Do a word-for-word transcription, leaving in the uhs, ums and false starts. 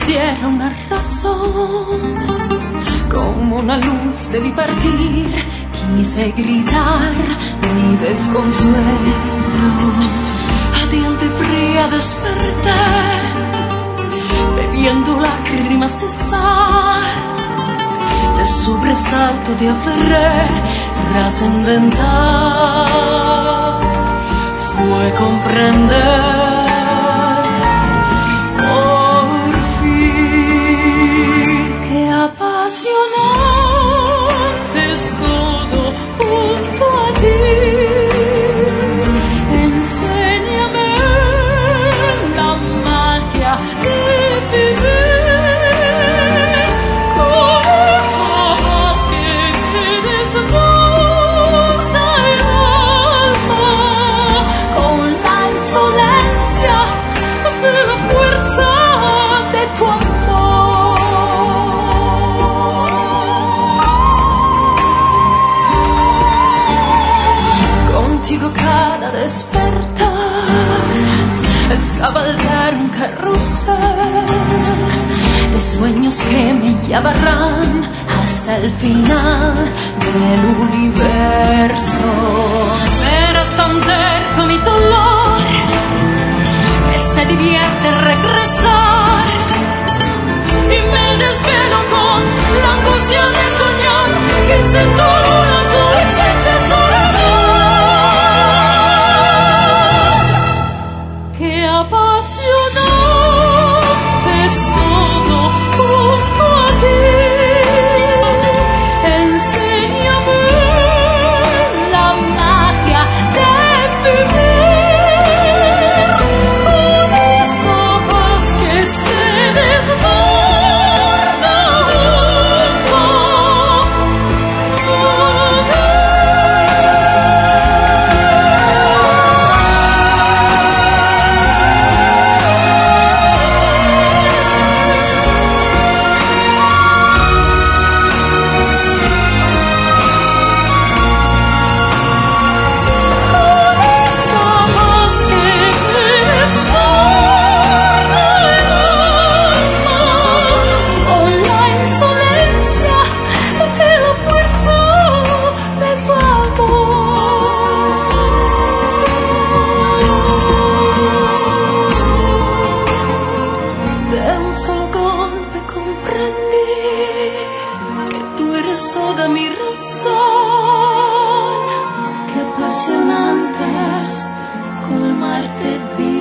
existiera una razón, como una luz debí partir, quise gritar mi desconsuelo. Adiante fría desperté, bebiendo lágrimas de sal, de sobresalto te aferré, trascendental fue comprender. Apasionante es todo junto a ti. Enséñame la magia de vivir con ojos que me desborda el alma, con la insolencia de la fuerza de tu amor. Contigo cada despertar es cabalgar un carrusel de sueños que me llevarán hasta el final del universo. Eres tan terco mi dolor que se divierte regresar y me desvelo con la angustia de soñar que se torna solo existe apasionante es todo junto a ti. Enséñame la magia de vivir con mis ojos que se desbordan. Toda mi razón, qué apasionante es colmarte vida.